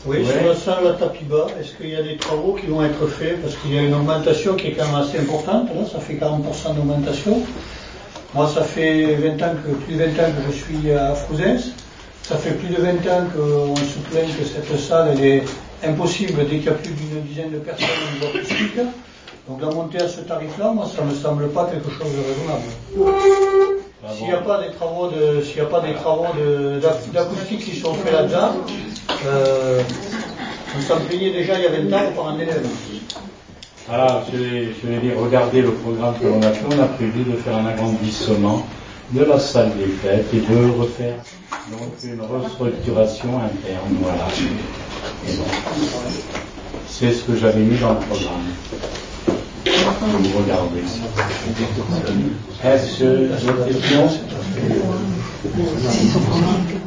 Oui, sur la salle à tapis bas, est-ce qu'il y a des travaux qui vont être faits? Parce qu'il y a une augmentation qui est quand même assez importante, là, ça fait 40% d'augmentation. Moi, ça fait plus de 20 ans que je suis à Frouzens. Ça fait plus de 20 ans qu'on se plaint que cette salle elle est impossible dès qu'il y a plus d'une dizaine de personnes au niveau acoustique. Donc la montée à ce tarif-là, moi, ça ne me semble pas quelque chose de raisonnable. S'il n'y a pas des travaux d'acoustique qui sont faits là-dedans, on s'en plaignait déjà il y a 20 ans par un élève. Alors, je vais dire, regardez le programme que l'on a fait. On a prévu de faire un agrandissement de la salle des fêtes et de refaire donc une restructuration interne. Voilà. Et bon, c'est ce que j'avais mis dans le programme. Vous regardez. Est-ce que d'autres questions?